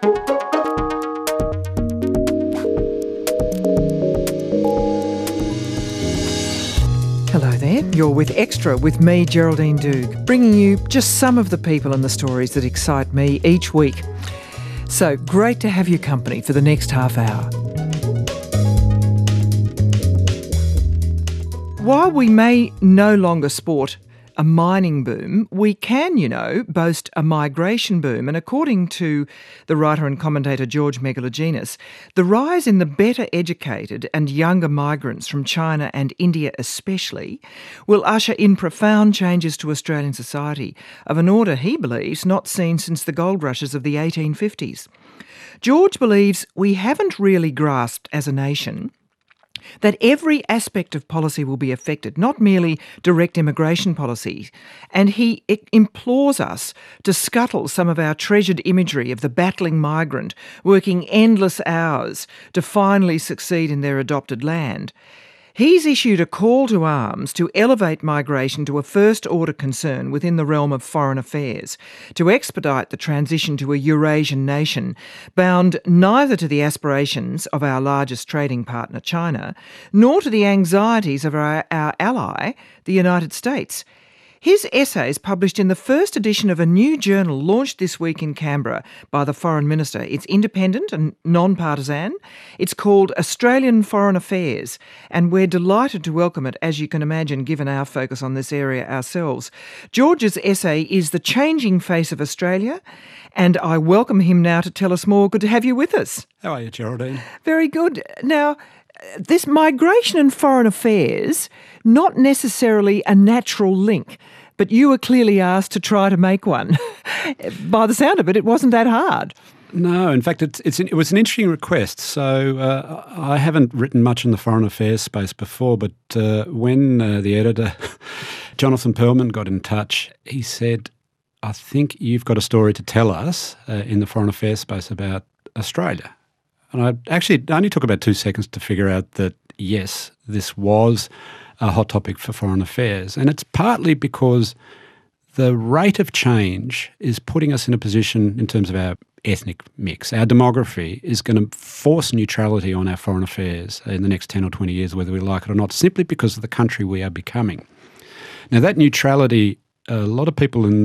Hello there, you're with Extra with me, Geraldine Doogue, bringing you just some of the people and the stories that excite me each week. So great to have your company for the next half hour. While we may no longer sport a mining boom, we can, boast a migration boom. And according to the writer and commentator George Megalogenis, the rise in the better educated and younger migrants from China and India especially will usher in profound changes to Australian society of an order, he believes, not seen since the gold rushes of the 1850s. George believes we haven't really grasped as a nation that every aspect of policy will be affected, not merely direct immigration policy. And he implores us to scuttle some of our treasured imagery of the battling migrant working endless hours to finally succeed in their adopted land. He's issued a call to arms to elevate migration to a first-order concern within the realm of foreign affairs, to expedite the transition to a Eurasian nation, bound neither to the aspirations of our largest trading partner, China, nor to the anxieties of our ally, the United States. His essay is published in the first edition of a new journal launched this week in Canberra by the Foreign Minister. It's independent and non-partisan. It's called Australian Foreign Affairs, and we're delighted to welcome it, as you can imagine, given our focus on this area ourselves. George's essay is The Changing Face of Australia, and I welcome him now to tell us more. Good to have you with us. How are you, Geraldine? Very good. Now, this migration and foreign affairs, not necessarily a natural link, but you were clearly asked to try to make one. By the sound of it, it wasn't that hard. No, in fact, it was an interesting request. So I haven't written much in the foreign affairs space before, but when the editor, Jonathan Perlman, got in touch, he said, I think you've got a story to tell us in the foreign affairs space about Australia. And it only took about 2 seconds to figure out that, yes, this was a hot topic for foreign affairs. And it's partly because the rate of change is putting us in a position in terms of our ethnic mix. Our demography is going to force neutrality on our foreign affairs in the next 10 or 20 years, whether we like it or not, simply because of the country we are becoming. Now, that neutrality, a lot of people in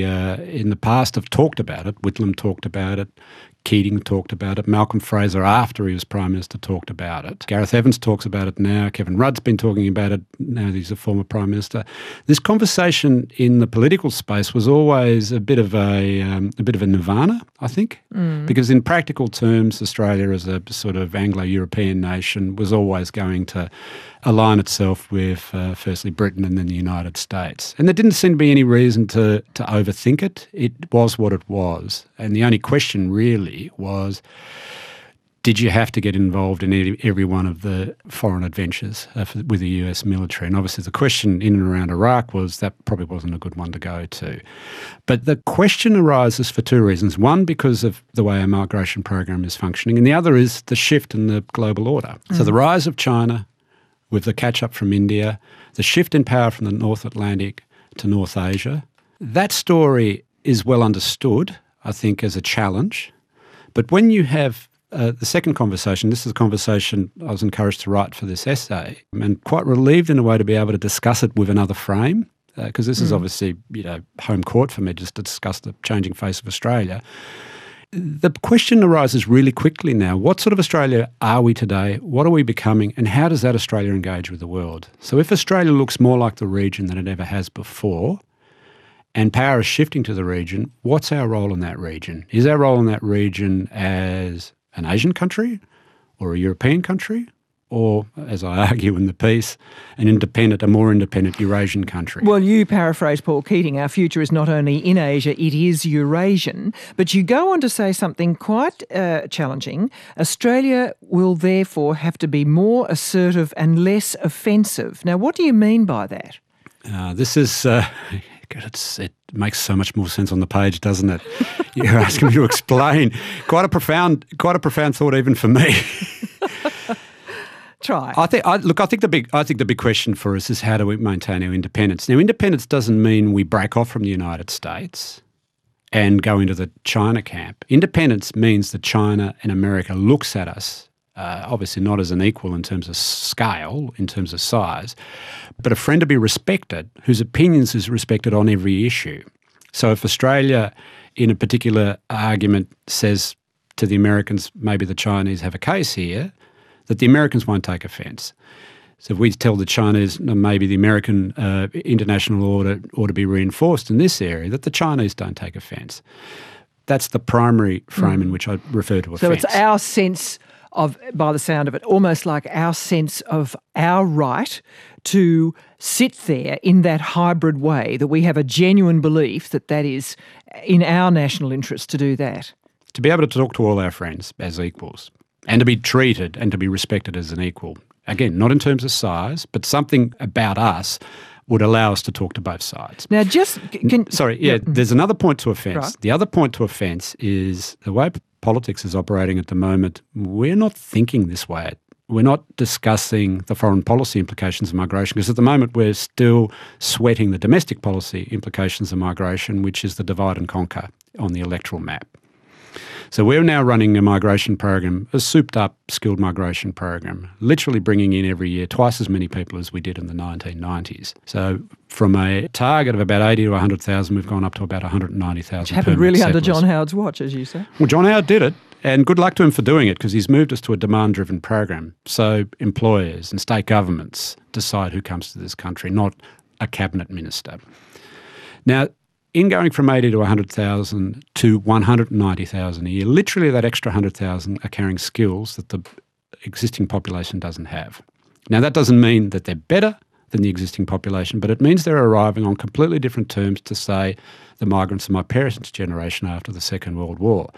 the past have talked about it. Whitlam talked about it. Keating talked about it. Malcolm Fraser, after he was Prime Minister, talked about it. Gareth Evans talks about it now. Kevin Rudd's been talking about it now that he's a former Prime Minister. This conversation in the political space was always a bit of a nirvana, I think, because in practical terms, Australia as a sort of Anglo-European nation was always going to align itself with firstly Britain and then the United States. And there didn't seem to be any reason to overthink it. It was what it was. And the only question really was, did you have to get involved in every one of the foreign adventures with the US military? And obviously the question in and around Iraq was that probably wasn't a good one to go to. But the question arises for two reasons. One, because of the way our migration program is functioning, and the other is the shift in the global order. So the rise of China with the catch-up from India, the shift in power from the North Atlantic to North Asia, that story is well understood, I think, as a challenge. But when you have the second conversation, this is a conversation I was encouraged to write for this essay, and quite relieved in a way to be able to discuss it with another frame, because this is obviously home court for me just to discuss the changing face of Australia. The question arises really quickly now. What sort of Australia are we today? What are we becoming? And how does that Australia engage with the world? So if Australia looks more like the region than it ever has before, and power is shifting to the region, what's our role in that region? Is our role in that region as an Asian country or a European country? Or, as I argue in the piece, a more independent Eurasian country. Well, you paraphrase Paul Keating, our future is not only in Asia, it is Eurasian. But you go on to say something quite challenging. Australia will therefore have to be more assertive and less offensive. Now, what do you mean by that? This is... it makes so much more sense on the page, doesn't it? You're asking me to explain. Quite a profound thought even for me. Try. I think the big question for us is how do we maintain our independence? Now, independence doesn't mean we break off from the United States and go into the China camp. Independence means that China and America looks at us, obviously not as an equal in terms of scale, in terms of size, but a friend to be respected, whose opinions is respected on every issue. So if Australia, in a particular argument, says to the Americans, maybe the Chinese have a case here, that the Americans won't take offence. So if we tell the Chinese maybe the American international order ought to be reinforced in this area, that the Chinese don't take offence. That's the primary frame in which I refer to offence. So it's our sense of, by the sound of it, almost like our sense of our right to sit there in that hybrid way, that we have a genuine belief that that is in our national interest to do that. To be able to talk to all our friends as equals and to be treated and to be respected as an equal. Again, not in terms of size, but something about us would allow us to talk to both sides. Now, just... There's another point to offence. Right. The other point to offence is the way politics is operating at the moment, we're not thinking this way. We're not discussing the foreign policy implications of migration, because at the moment we're still sweating the domestic policy implications of migration, which is the divide and conquer on the electoral map. So we're now running a migration program, a souped-up skilled migration program, literally bringing in every year twice as many people as we did in the 1990s. So from a target of about 80 to 100,000, we've gone up to about 190,000. Which happened really under John Howard's watch, as you say. Well, John Howard did it, and good luck to him for doing it, because he's moved us to a demand-driven program. So employers and state governments decide who comes to this country, not a cabinet minister. Now, in going from 80 to 100,000 to 190,000 a year, literally that extra 100,000 are carrying skills that the existing population doesn't have. Now, that doesn't mean that they're better than the existing population, but it means they're arriving on completely different terms to, say, the migrants of my parents' generation after the Second World War.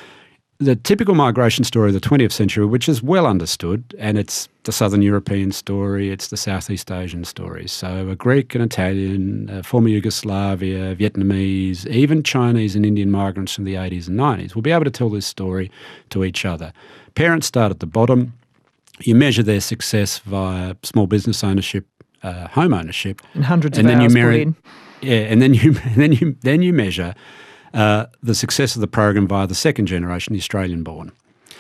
The typical migration story of the 20th century, which is well understood, and it's the Southern European story, it's the Southeast Asian stories. So a Greek and Italian, former Yugoslavia, Vietnamese, even Chinese and Indian migrants from the 80s and 90s will be able to tell this story to each other. Parents start at the bottom. You measure their success via small business ownership, home ownership. And hundreds of hours put in. Yeah, and then you measure the success of the program via the second generation, the Australian-born.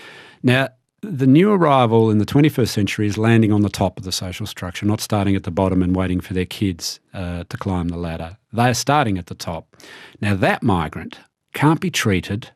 Now, the new arrival in the 21st century is landing on the top of the social structure, not starting at the bottom and waiting for their kids to climb the ladder. They are starting at the top. Now, that migrant can't be treated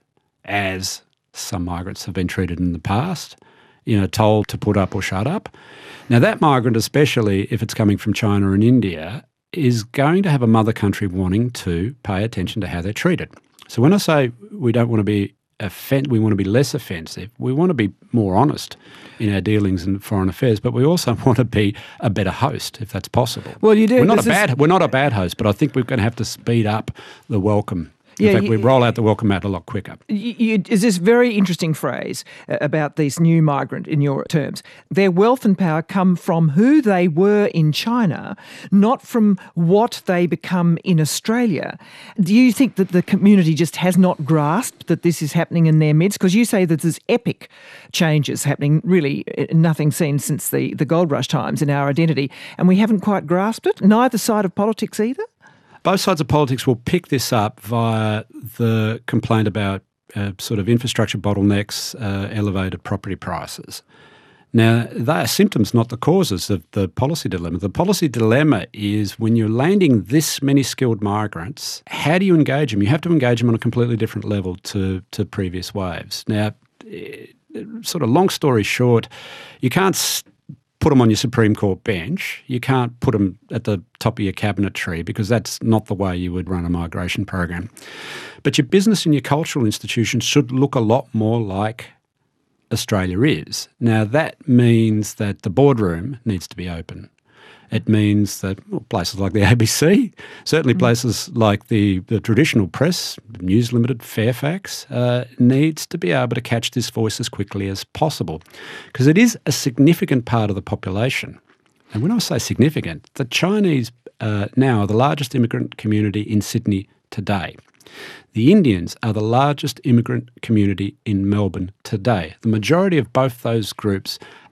as some migrants have been treated in the past, told to put up or shut up. Now, that migrant, especially if it's coming from China and India, is going to have a mother country wanting to pay attention to how they're treated. So when I say we don't want to be we want to be less offensive, we want to be more honest in our dealings in foreign affairs, but we also want to be a better host, if that's possible. Well, you do. We're not a bad host, but I think we're going to have to speed up the welcome. In fact, we roll out the welcome mat a lot quicker. Is this very interesting phrase about these new migrant, in your terms. Their wealth and power come from who they were in China, not from what they become in Australia. Do you think that the community just has not grasped that this is happening in their midst? Because you say that there's epic changes happening, really nothing seen since the gold rush times in our identity, and we haven't quite grasped it, neither side of politics either? Both sides of politics will pick this up via the complaint about sort of infrastructure bottlenecks, elevated property prices. Now, they are symptoms, not the causes of the policy dilemma. The policy dilemma is when you're landing this many skilled migrants, how do you engage them? You have to engage them on a completely different level to previous waves. Now, sort of long story short, you can't put them on your Supreme Court bench. You can't put them at the top of your cabinet tree, because that's not the way you would run a migration program. But your business and your cultural institutions should look a lot more like Australia is. Now, that means that the boardroom needs to be open. It means that places like the ABC, certainly places like the traditional press, News Limited, Fairfax, needs to be able to catch this voice as quickly as possible, because it is a significant part of the population. And when I say significant, the Chinese now are the largest immigrant community in Sydney today. The Indians are the largest immigrant community in Melbourne today. The majority of both those groups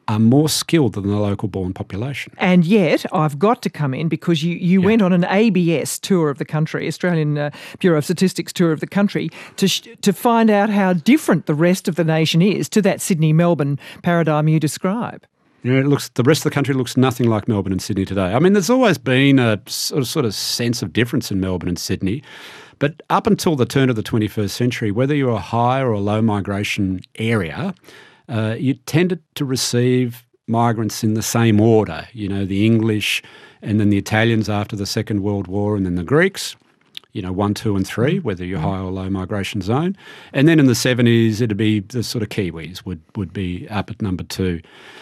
are more skilled than the local-born population. And yet, I've got to come in because you went on an ABS tour of the country, Australian Bureau of Statistics tour of the country, to find out how different the rest of the nation is to that Sydney-Melbourne paradigm you describe. The rest of the country looks nothing like Melbourne and Sydney today. I mean, there's always been a sort of sense of difference in Melbourne and Sydney, but up until the turn of the 21st century, whether you're a high or a low migration area, you tended to receive migrants in the same order. The English and then the Italians after the Second World War, and then the Greeks, 1, 2 and 3, whether you're high or low migration zone. And then in the 70s, it'd be the sort of Kiwis would be up at number 2.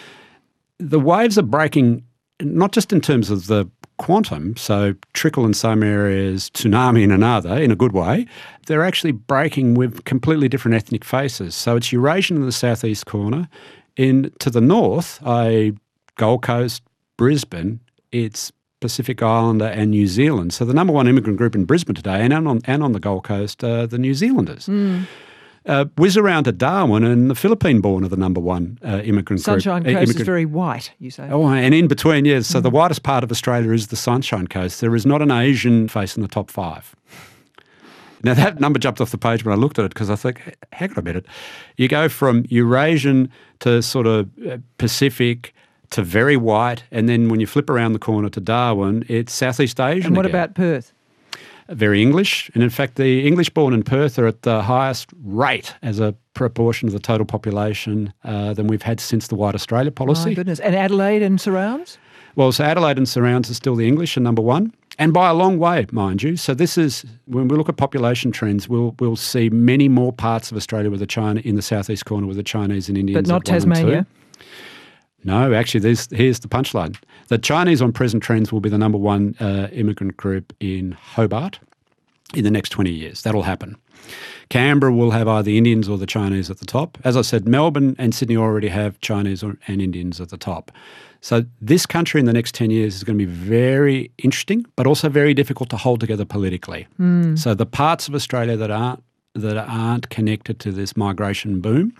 The waves are breaking, not just in terms of the quantum, so trickle in some areas, tsunami in another, in a good way. They're actually breaking with completely different ethnic faces. So it's Eurasian in the southeast corner. To the north, Gold Coast, Brisbane, it's Pacific Islander and New Zealand. So the number one immigrant group in Brisbane today and on the Gold Coast are the New Zealanders. Whiz around to Darwin, and the Philippine-born are the number one immigrant group. Sunshine Coast is very white, you say. Oh, and in between, yes. So the whitest part of Australia is the Sunshine Coast. There is not an Asian face in the top 5. Now, that number jumped off the page when I looked at it because I think, hang on a minute. You go from Eurasian to sort of Pacific to very white, and then when you flip around the corner to Darwin, it's Southeast Asian And what again. about Perth? Very English. And in fact, the English-born in Perth are at the highest rate as a proportion of the total population than we've had since the White Australia policy. My goodness. And Adelaide and surrounds? Well, so Adelaide and surrounds are still the English and number 1, and by a long way, mind you. So this is, when we look at population trends, we'll see many more parts of Australia with in the southeast corner with the Chinese and Indians. But not Tasmania? No, actually, here's the punchline. The Chinese on present trends will be the number 1 immigrant group in Hobart in the next 20 years. That'll happen. Canberra will have either Indians or the Chinese at the top. As I said, Melbourne and Sydney already have Chinese and Indians at the top. So this country in the next 10 years is going to be very interesting, but also very difficult to hold together politically. So the parts of Australia that aren't connected to this migration boom.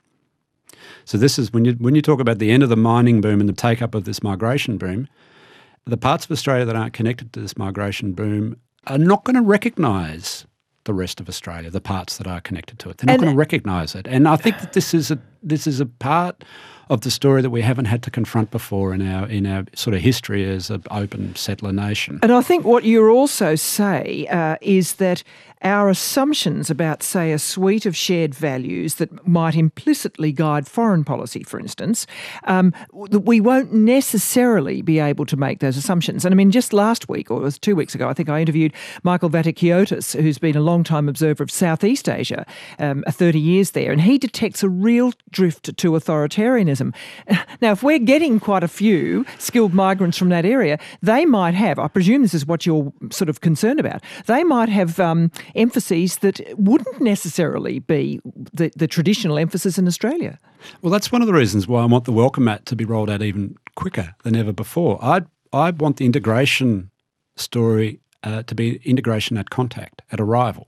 So this is when you talk about the end of the mining boom and the take-up of this migration boom, the parts of Australia that aren't connected to this migration boom are not going to recognise the rest of Australia, the parts that are connected to it. They're not going to recognise it. And I think that this is a part of the story that we haven't had to confront before in our sort of history as an open settler nation. And I think what you also say is that our assumptions about, say, a suite of shared values that might implicitly guide foreign policy, for instance, that we won't necessarily be able to make those assumptions. And I mean, just last week, or it was 2 weeks ago, I think I interviewed Michael Vatikiotis, who's been a long-time observer of Southeast Asia, 30 years there, and he detects a real drift to authoritarianism. Now, if we're getting quite a few skilled migrants from that area, they might have, I presume this is what you're sort of concerned about, they might have emphases that wouldn't necessarily be the traditional emphasis in Australia. Well, that's one of the reasons why I want the Welcome Mat to be rolled out even quicker than ever before. I want the integration story to be integration at contact, at arrival.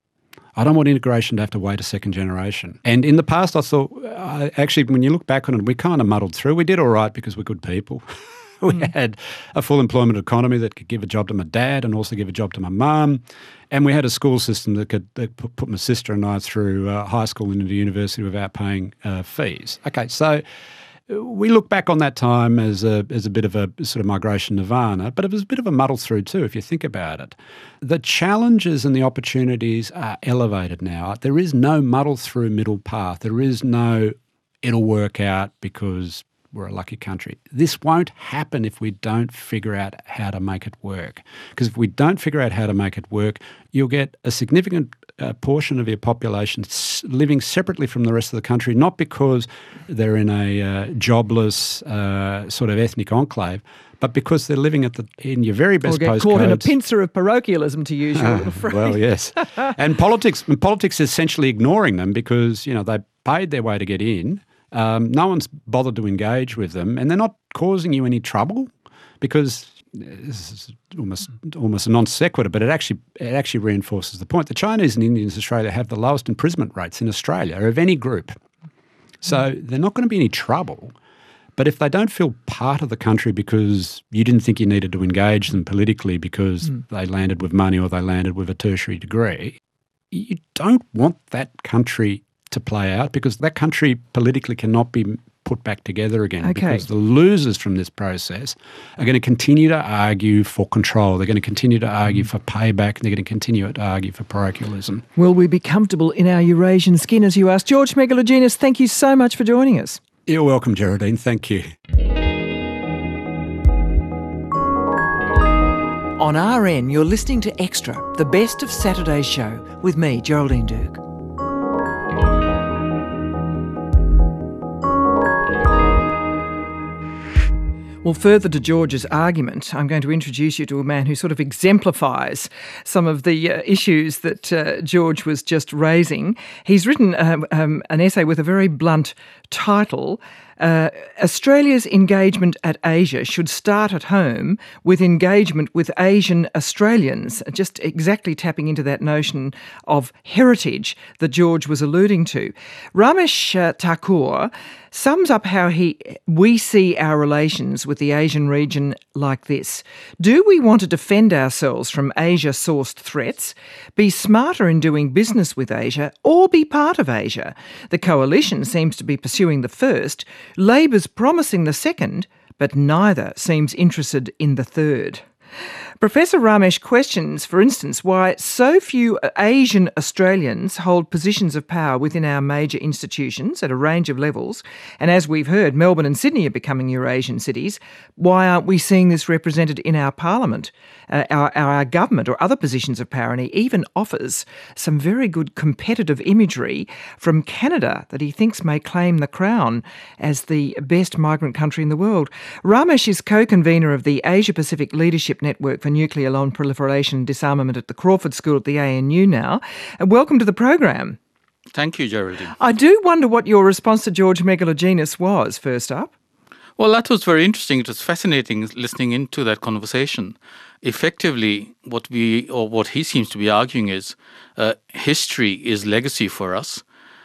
I don't want integration to have to wait a second generation. And in the past, I thought, actually, when you look back on it, we kind of muddled through. We did all right because we're good people. We had a full employment economy that could give a job to my dad and also give a job to my mum. And we had a school system that could put my sister and I through high school and into university without paying fees. Okay, so we look back on that time as a bit of a sort of migration nirvana, but it was a bit of a muddle through too, if you think about it. The challenges and the opportunities are elevated now. There is no muddle through middle path. There is no it'll work out because we're a lucky country. This won't happen if we don't figure out how to make it work. Because if we don't figure out how to make it work, you'll get a significant portion of your population living separately from the rest of the country, not because they're in a jobless sort of ethnic enclave, but because they're living in your very best postcodes. Or get caught in a pincer of parochialism, to use your little phrase. Well, yes. And politics essentially ignoring them because, they paid their way to get in. No one's bothered to engage with them, and they're not causing you any trouble because this is almost a non sequitur, but it actually reinforces the point. The Chinese and Indians in Australia have the lowest imprisonment rates in Australia of any group. So they're not going to be any trouble, But if they don't feel part of the country because you didn't think you needed to engage them politically because they landed with money or they landed with a tertiary degree, you don't want that country to play out, because that country politically cannot be put back together again, because the losers from this process are going to continue to argue for control. They're going to continue to argue for payback. They're going to continue to argue for parochialism. Will we be comfortable in our Eurasian skin, as you asked? George Megalogenis, thank you so much for joining us. You're welcome, Geraldine. Thank you. On RN, you're listening to Extra, the best of Saturday's show, with me, Geraldine Doogue. Well, further to George's argument, I'm going to introduce you to a man who sort of exemplifies some of the issues that George was just raising. He's written an essay with a very blunt title, Australia's engagement at Asia should start at home with engagement with Asian Australians, just exactly tapping into that notion of heritage that George was alluding to. Ramesh Thakur sums up how we see our relations with the Asian region like this. Do we want to defend ourselves from Asia-sourced threats, be smarter in doing business with Asia, or be part of Asia? The coalition seems to be pursuing the first, Labor's promising the second, but neither seems interested in the third. Professor Ramesh questions, for instance, why so few Asian Australians hold positions of power within our major institutions at a range of levels. And as we've heard, Melbourne and Sydney are becoming Eurasian cities. Why aren't we seeing this represented in our parliament, our government, or other positions of power? And he even offers some very good competitive imagery from Canada that he thinks may claim the crown as the best migrant country in the world. Ramesh is co-convener of the Asia-Pacific Leadership Network for Nuclear Non-Proliferation and Disarmament at the Crawford School at the ANU now. Welcome to the program. Thank you, Geraldine. I do wonder what your response to George Megalogenis was, first up. Well, that was very interesting. It was fascinating listening into that conversation. Effectively, what he seems to be arguing is history is legacy for us.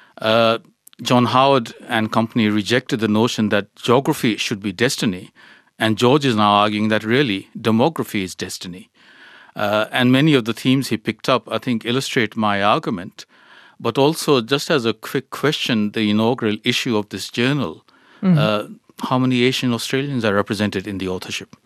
John Howard and company rejected the notion that geography should be destiny. And George is now arguing that really demography is destiny. And many of the themes he picked up, I think, illustrate my argument. But also, just as a quick question, the inaugural issue of this journal, how many Asian Australians are represented in the authorship?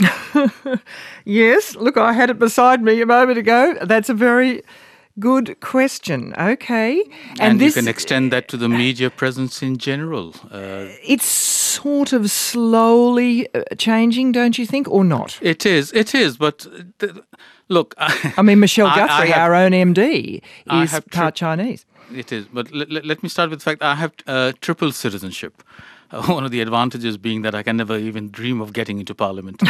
Yes, look, I had it beside me a moment ago. That's a very good question. Okay. And you can extend that to the media presence in general. It's sort of slowly changing, don't you think, or not? It is. But look. I mean, Michelle Guthrie, our own MD, is part Chinese. It is. But let me start with the fact I have triple citizenship. One of the advantages being that I can never even dream of getting into Parliament.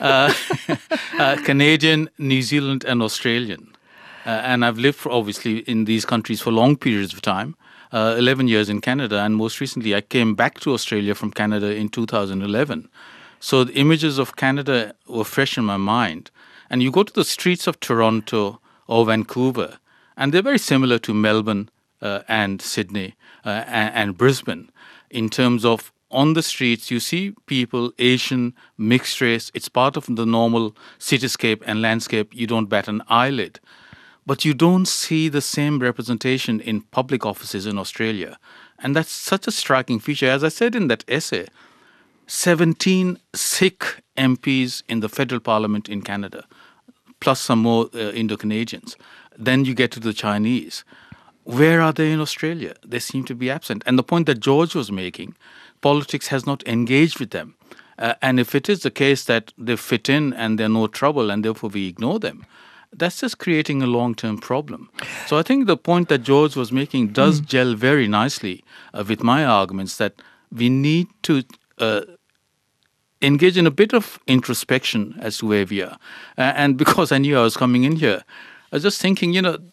Canadian, New Zealand and Australian. And I've lived, obviously, in these countries for long periods of time, 11 years in Canada, and most recently I came back to Australia from Canada in 2011. So the images of Canada were fresh in my mind. And you go to the streets of Toronto or Vancouver, and they're very similar to Melbourne and Sydney and Brisbane in terms of on the streets, you see people, Asian, mixed race. It's part of the normal cityscape and landscape. You don't bat an eyelid. But you don't see the same representation in public offices in Australia. And that's such a striking feature. As I said in that essay, 17 Sikh MPs in the federal parliament in Canada, plus some more Indo-Canadians. Then you get to the Chinese. Where are they in Australia? They seem to be absent. And the point that George was making, politics has not engaged with them. And if it is the case that they fit in and they're no trouble and therefore we ignore them, that's just creating a long-term problem. So I think the point that George was making does gel very nicely with my arguments that we need to engage in a bit of introspection as to where we are. And because I knew I was coming in here, I was just thinking,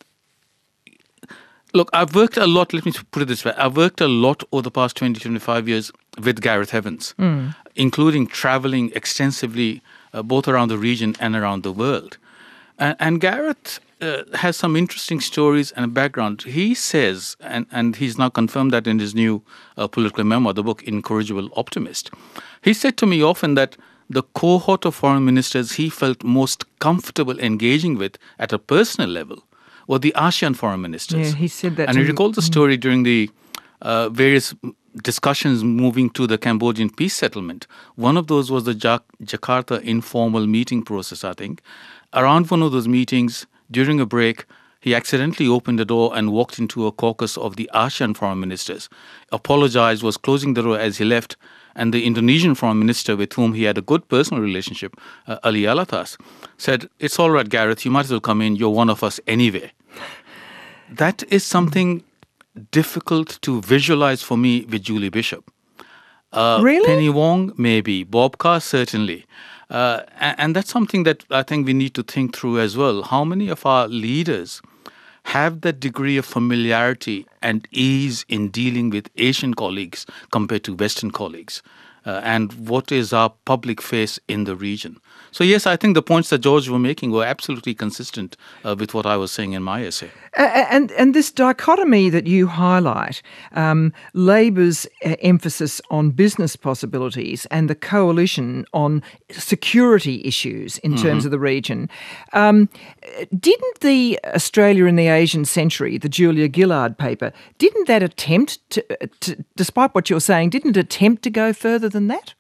look, I've worked a lot, let me put it this way, I've worked a lot over the past 20, 25 years with Gareth Evans, including traveling extensively both around the region and around the world. And Gareth has some interesting stories and a background. He says, and he's now confirmed that in his new political memoir, the book Incorrigible Optimist, he said to me often that the cohort of foreign ministers he felt most comfortable engaging with at a personal level were the ASEAN foreign ministers. Yeah, he said that. And he recalled the story during the various discussions moving to the Cambodian peace settlement. One of those was the Jakarta informal meeting process, I think. Around one of those meetings, during a break, he accidentally opened the door and walked into a caucus of the ASEAN foreign ministers, apologized, was closing the door as he left, and the Indonesian foreign minister, with whom he had a good personal relationship, Ali Alatas, said, "It's all right, Gareth, you might as well come in, you're one of us anyway." That is something difficult to visualize for me with Julie Bishop. Really? Penny Wong, maybe. Bob Carr, certainly. And that's something that I think we need to think through as well. How many of our leaders have that degree of familiarity and ease in dealing with Asian colleagues compared to Western colleagues? And what is our public face in the region? So yes, I think the points that George were making were absolutely consistent with what I was saying in my essay. And this dichotomy that you highlight, Labor's emphasis on business possibilities and the coalition on security issues in terms of the region, didn't the Australia in the Asian Century, the Julia Gillard paper, didn't that attempt to, despite what you're saying, didn't it attempt to go further than that?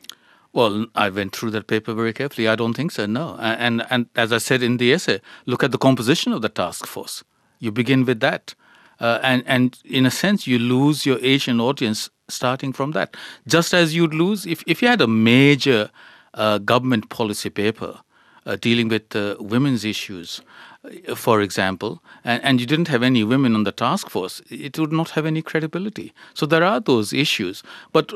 Well, I went through that paper very carefully. I don't think so, no. And as I said in the essay, look at the composition of the task force. You begin with that. And in a sense, you lose your Asian audience starting from that. Just as you'd lose, if you had a major government policy paper dealing with women's issues, for example, and you didn't have any women on the task force, it would not have any credibility. So there are those issues. But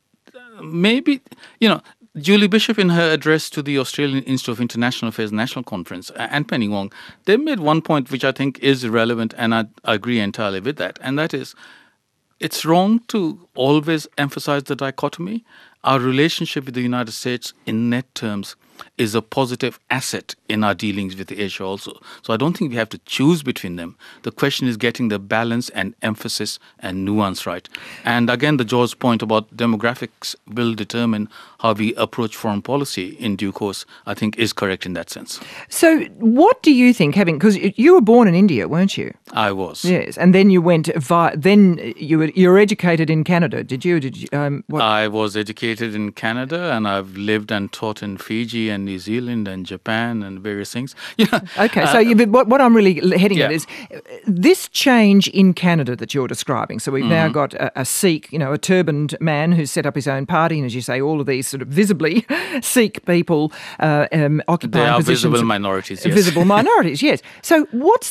maybe, Julie Bishop, in her address to the Australian Institute of International Affairs National Conference, and Penny Wong, they made one point which I think is relevant, and I agree entirely with that, and that is, it's wrong to always emphasize the dichotomy. Our relationship with the United States in net terms is a positive asset in our dealings with Asia also. So I don't think we have to choose between them. The question is getting the balance and emphasis and nuance right. And again, the George point about demographics will determine how we approach foreign policy in due course, I think is correct in that sense. So what do you think, because you were born in India, weren't you? I was. Yes, and then you went, then you were educated in Canada, did you? I was educated in Canada, and I've lived and taught in Fiji and New Zealand and Japan and various things. Okay, so what I'm really heading at is this change in Canada that you're describing. So we've now got a Sikh, a turbaned man who's set up his own party, and as you say, all of these sort of visibly Sikh people occupying positions. They are visible minorities, yes. Visible minorities, yes. So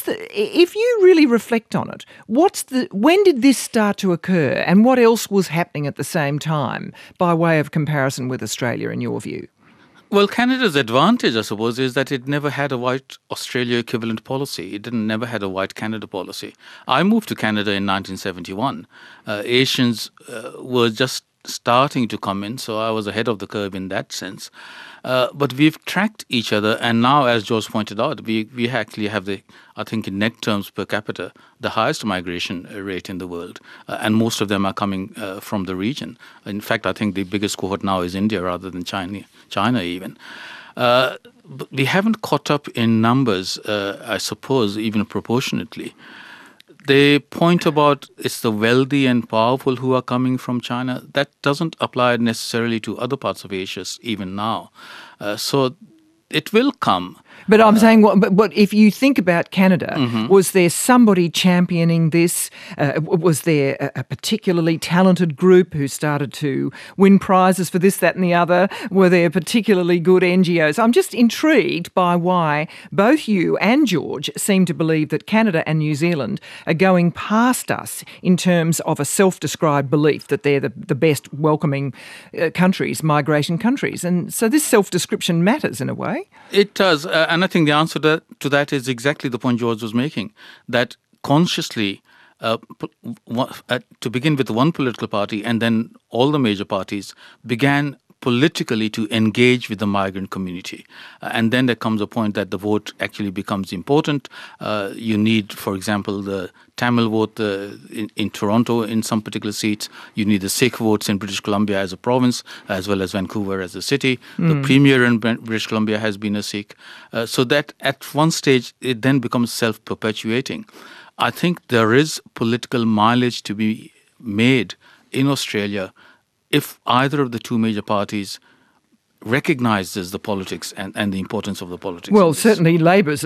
if you really reflect on it, when did this start to occur, and what else was happening at the same time by way of comparison with Australia, in your view? Well, Canada's advantage, I suppose, is that it never had a white Australia equivalent policy. It never had a white Canada policy. I moved to Canada in 1971. Asians were just starting to come in, so I was ahead of the curve in that sense. But we've tracked each other, and now, as George pointed out, we actually have I think in net terms per capita, the highest migration rate in the world, and most of them are coming from the region. In fact, I think the biggest cohort now is India rather than China even. But we haven't caught up in numbers, I suppose, even proportionately. They point about it's the wealthy and powerful who are coming from China. That doesn't apply necessarily to other parts of Asia even now. So it will come. But I'm saying, but if you think about Canada, was there somebody championing this? Was there a particularly talented group who started to win prizes for this, that and the other? Were there particularly good NGOs? I'm just intrigued by why both you and George seem to believe that Canada and New Zealand are going past us in terms of a self-described belief that they're the best welcoming countries, migration countries. And so this self-description matters in a way. It does. And I think the answer to that is exactly the point George was making, that consciously, to begin with one political party and then all the major parties, began politically to engage with the migrant community. And then there comes a point that the vote actually becomes important. You need, for example, the Tamil vote in Toronto in some particular seats. You need the Sikh votes in British Columbia as a province, as well as Vancouver as a city. The premier in British Columbia has been a Sikh. So that at one stage, it then becomes self-perpetuating. I think there is political mileage to be made in Australia if either of the two major parties recognises the politics and the importance of the politics. Well, certainly Labor's,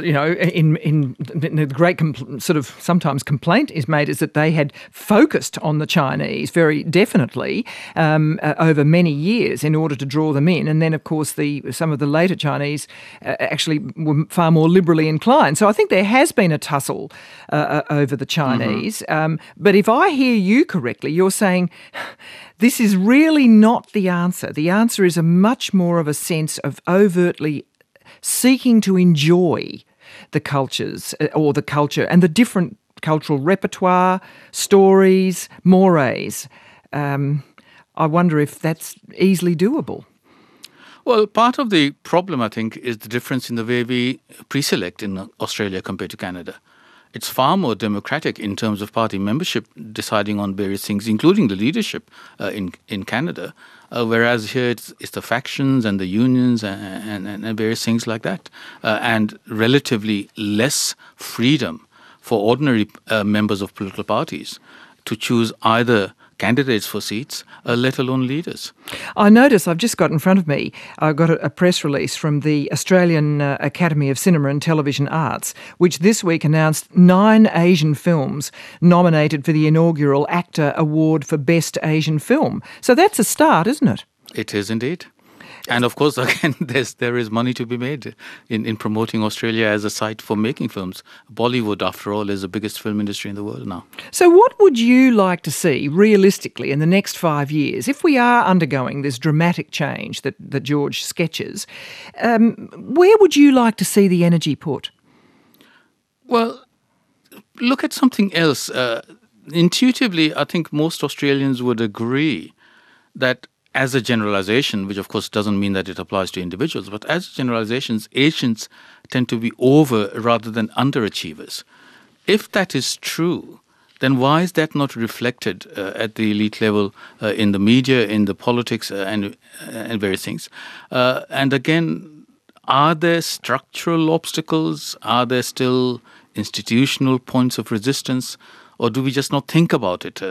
in the great sort of sometimes complaint is made is that they had focused on the Chinese very definitely over many years in order to draw them in. And then, of course, some of the later Chinese actually were far more liberally inclined. So I think there has been a tussle over the Chinese. But if I hear you correctly, you're saying this is really not the answer. The answer is a much more of a sense of overtly seeking to enjoy the cultures or the culture and the different cultural repertoire, stories, mores. I wonder if that's easily doable. Well, part of the problem, I think, is the difference in the way we pre-select in Australia compared to Canada. It's far more democratic in terms of party membership, deciding on various things, including the leadership in Canada, whereas here it's the factions and the unions and various things like that, and relatively less freedom for ordinary members of political parties to choose either candidates for seats, let alone leaders. I notice, I've just got in front of me, I've got a press release from the Australian Academy of Cinema and Television Arts, which this week announced 9 Asian films nominated for the inaugural ACTA Award for Best Asian Film. So that's a start, isn't it? It is indeed. And of course, again, there is money to be made in promoting Australia as a site for making films. Bollywood, after all, is the biggest film industry in the world now. So what would you like to see realistically in the next 5 years, if we are undergoing this dramatic change that George sketches? Where would you like to see the energy put? Well, look at something else. Intuitively, I think most Australians would agree that as a generalization, which of course doesn't mean that it applies to individuals, but as generalizations, Asians tend to be over rather than underachievers. If that is true, then why is that not reflected at the elite level in the media, in the politics, and various things? And again, are there structural obstacles? Are there still institutional points of resistance? Or do we just not think about it?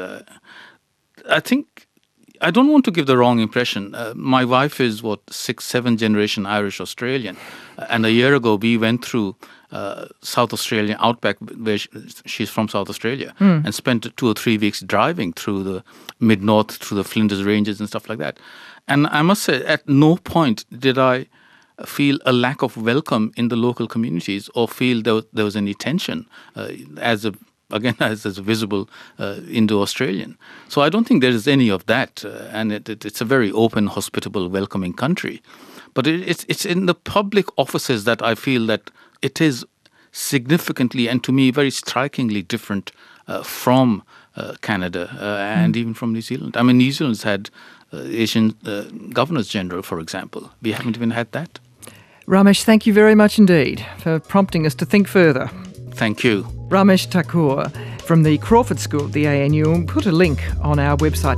I don't want to give the wrong impression. My wife is, 6th, 7th generation Irish Australian. And a year ago, we went through South Australian outback, where she's from South Australia, and spent 2 or 3 weeks driving through the mid-north, through the Flinders Ranges and stuff like that. And I must say, at no point did I feel a lack of welcome in the local communities or feel there was any tension as a visible Indo-Australian. So I don't think there is any of that. And it's a very open, hospitable, welcoming country. But it's in the public offices that I feel that it is significantly and to me very strikingly different from Canada and even from New Zealand. I mean, New Zealand's had Asian governors general, for example. We haven't even had that. Ramesh, thank you very much indeed for prompting us to think further. Thank you. Ramesh Thakur from the Crawford School at the ANU. We'll put a link on our website.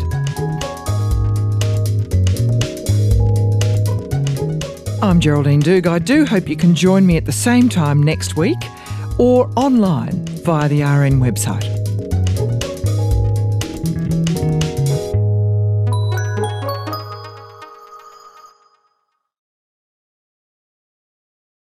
I'm Geraldine Doogue. I do hope you can join me at the same time next week or online via the RN website.